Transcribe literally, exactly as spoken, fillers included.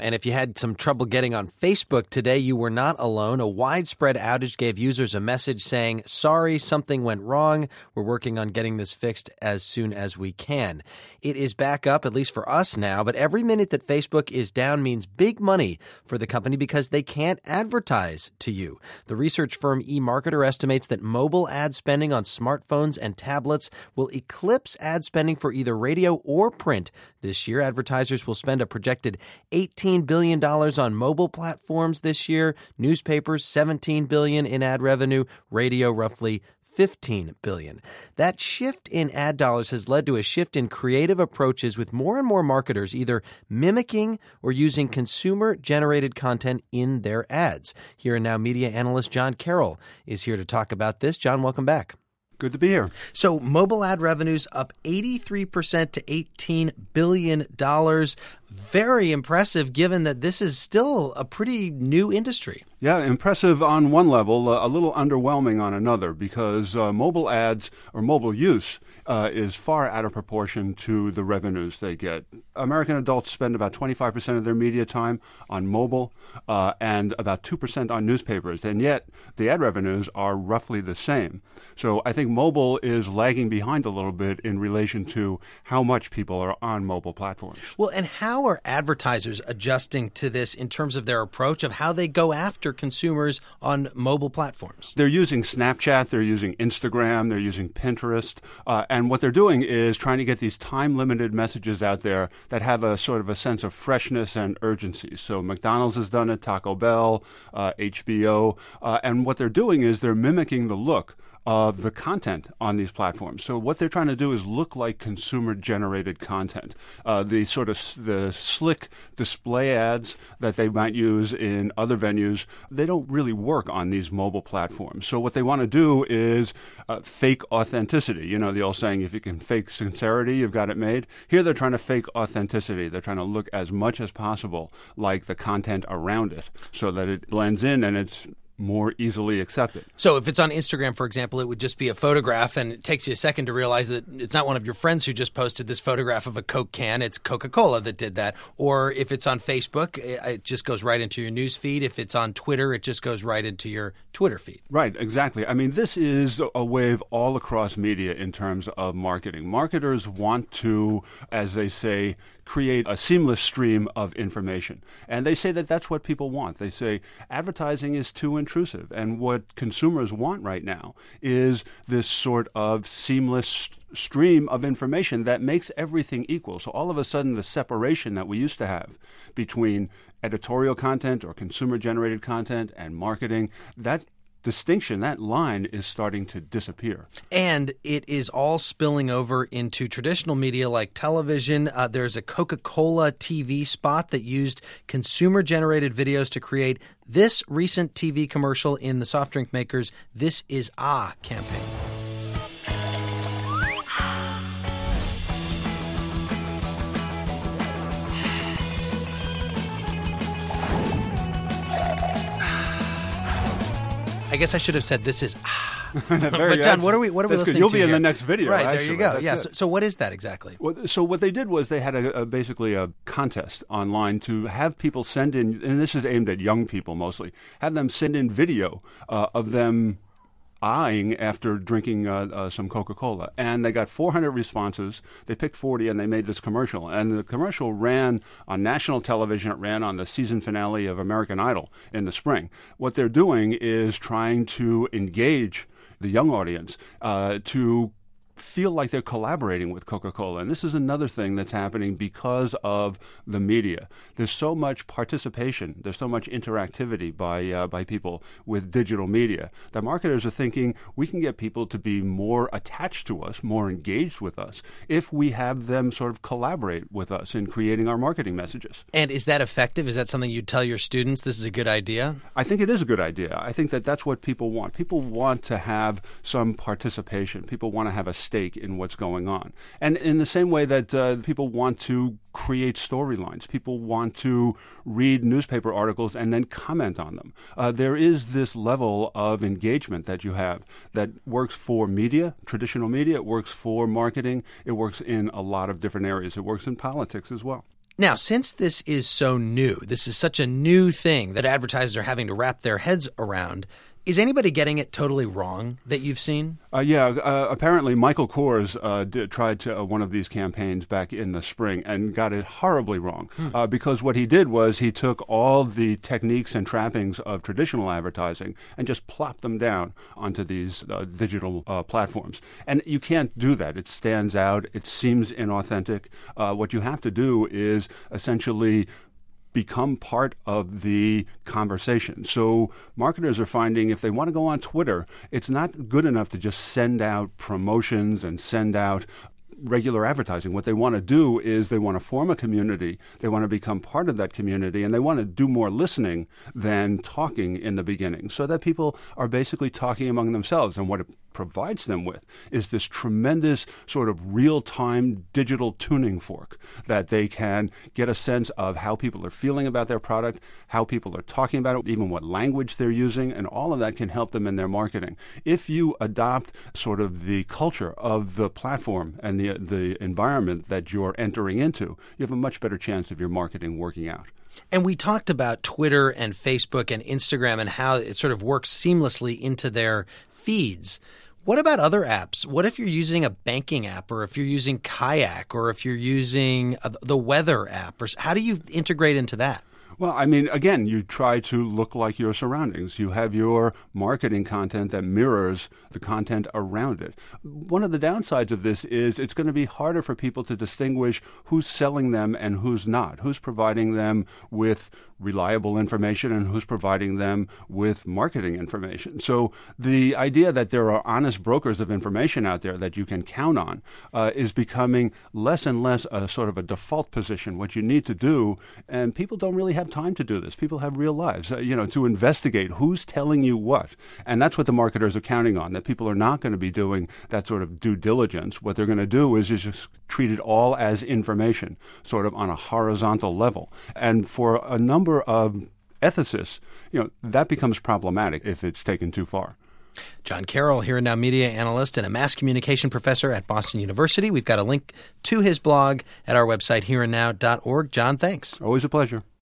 And if you had some trouble getting on Facebook today, you were not alone. A widespread outage gave users a message saying, sorry, something went wrong. We're working on getting this fixed as soon as we can. It is back up, at least for us now, but every minute that Facebook is down means big money for the company because they can't advertise to you. The research firm eMarketer estimates that mobile ad spending on smartphones and tablets will eclipse ad spending for either radio or print. This year, advertisers will spend a projected eighteen billion dollars on mobile platforms this year, newspapers seventeen billion dollars in ad revenue, radio roughly fifteen billion dollars. That shift in ad dollars has led to a shift in creative approaches with more and more marketers either mimicking or using consumer-generated content in their ads. Here and Now media analyst John Carroll is here to talk about this. John, welcome back. Good to be here. So mobile ad revenues up eighty-three percent to eighteen billion dollars. Very impressive given that this is still a pretty new industry. Yeah, impressive on one level, uh, a little underwhelming on another because uh, mobile ads or mobile use uh, is far out of proportion to the revenues they get. American adults spend about twenty-five percent of their media time on mobile uh, and about two percent on newspapers, and yet the ad revenues are roughly the same. So I think mobile is lagging behind a little bit in relation to how much people are on mobile platforms. Well, and how are advertisers adjusting to this in terms of their approach of how they go after consumers on mobile platforms? They're using Snapchat, they're using Instagram, they're using Pinterest, uh, and what they're doing is trying to get these time-limited messages out there that have a sort of a sense of freshness and urgency. So McDonald's has done it, Taco Bell, uh, H B O, uh, and what they're doing is they're mimicking the look of the content on these platforms. So what they're trying to do is look like consumer-generated content. Uh, the sort of s- the slick display ads that they might use in other venues, they don't really work on these mobile platforms. So what they want to do is uh, fake authenticity. You know, the old saying, if you can fake sincerity, you've got it made. Here they're trying to fake authenticity. They're trying to look as much as possible like the content around it so that it blends in and it's more easily accepted. So if it's on Instagram, for example, it would just be a photograph, and it takes you a second to realize that it's not one of your friends who just posted this photograph of a Coke can. It's Coca-Cola that did that. Or if it's on Facebook, it just goes right into your news feed. If it's on Twitter, it just goes right into your Twitter feed. Right, exactly. I mean, this is a wave all across media in terms of marketing. Marketers want to, as they say, create a seamless stream of information. And they say that that's what people want. They say advertising is too intrusive. And what consumers want right now is this sort of seamless st- stream of information that makes everything equal. So all of a sudden, the separation that we used to have between editorial content or consumer-generated content and marketing, that distinction, that line is starting to disappear. And it is all spilling over into traditional media like television. Uh, there's a Coca-Cola T V spot that used consumer-generated videos to create this recent T V commercial in the soft drink makers' This Is Ah campaign. I guess I should have said this is ah. But John, what are we what are we listening You'll to be in here? the next video. Right, actually. there you go. That's yeah. it. So, so what is that exactly? Well, so what they did was they had a, a basically a contest online to have people send in, and this is aimed at young people mostly, have them send in video uh, of them eyeing after drinking uh, uh, some Coca-Cola. And they got four hundred responses. They picked forty, and they made this commercial. And the commercial ran on national television. It ran on the season finale of American Idol in the spring. What they're doing is trying to engage the young audience uh, to feel like they're collaborating with Coca-Cola. And this is another thing that's happening because of the media. There's so much participation, there's so much interactivity by uh, by people with digital media that marketers are thinking we can get people to be more attached to us, more engaged with us, if we have them sort of collaborate with us in creating our marketing messages. And is that effective? Is that something you tell your students this is a good idea? I think it is a good idea. I think that that's what people want. People want to have some participation. People want to have a stake in what's going on. And in the same way that uh, people want to create storylines, people want to read newspaper articles and then comment on them. Uh, there is this level of engagement that you have that works for media, traditional media, it works for marketing, it works in a lot of different areas. It works in politics as well. Now, since this is so new, this is such a new thing that advertisers are having to wrap their heads around, is anybody getting it totally wrong that you've seen? Uh, yeah, uh, apparently Michael Kors uh, did, tried to, uh, one of these campaigns back in the spring and got it horribly wrong. Hmm. Uh, because what he did was he took all the techniques and trappings of traditional advertising and just plopped them down onto these uh, digital uh, platforms. And you can't do that. It stands out. It seems inauthentic. Uh, what you have to do is essentially become part of the conversation. So marketers are finding if they want to go on Twitter, it's not good enough to just send out promotions and send out regular advertising. What they want to do is they want to form a community, they want to become part of that community, and they want to do more listening than talking in the beginning, so that people are basically talking among themselves. And what it provides them with is this tremendous sort of real-time digital tuning fork that they can get a sense of how people are feeling about their product, how people are talking about it, even what language they're using, and all of that can help them in their marketing. If you adopt sort of the culture of the platform and the the environment that you're entering into, you have a much better chance of your marketing working out. And we talked about Twitter and Facebook and Instagram and how it sort of works seamlessly into their feeds. What about other apps? What if you're using a banking app, or if you're using Kayak, or if you're using the weather app? Or how do you integrate into that? Well, I mean, again, you try to look like your surroundings. You have your marketing content that mirrors the content around it. One of the downsides of this is it's going to be harder for people to distinguish who's selling them and who's not, who's providing them with reliable information and who's providing them with marketing information. So the idea that there are honest brokers of information out there that you can count on uh, is becoming less and less a sort of a default position. What you need to do, and people don't really have time to do this. People have real lives, uh, you know, to investigate who's telling you what. And that's what the marketers are counting on, that people are not going to be doing that sort of due diligence. What they're going to do is just treat it all as information, sort of on a horizontal level. And for a number of ethicists, you know, that becomes problematic if it's taken too far. John Carroll, Here and Now media analyst and a mass communication professor at Boston University. We've got a link to his blog at our website, here and now dot org. John, thanks. Always a pleasure.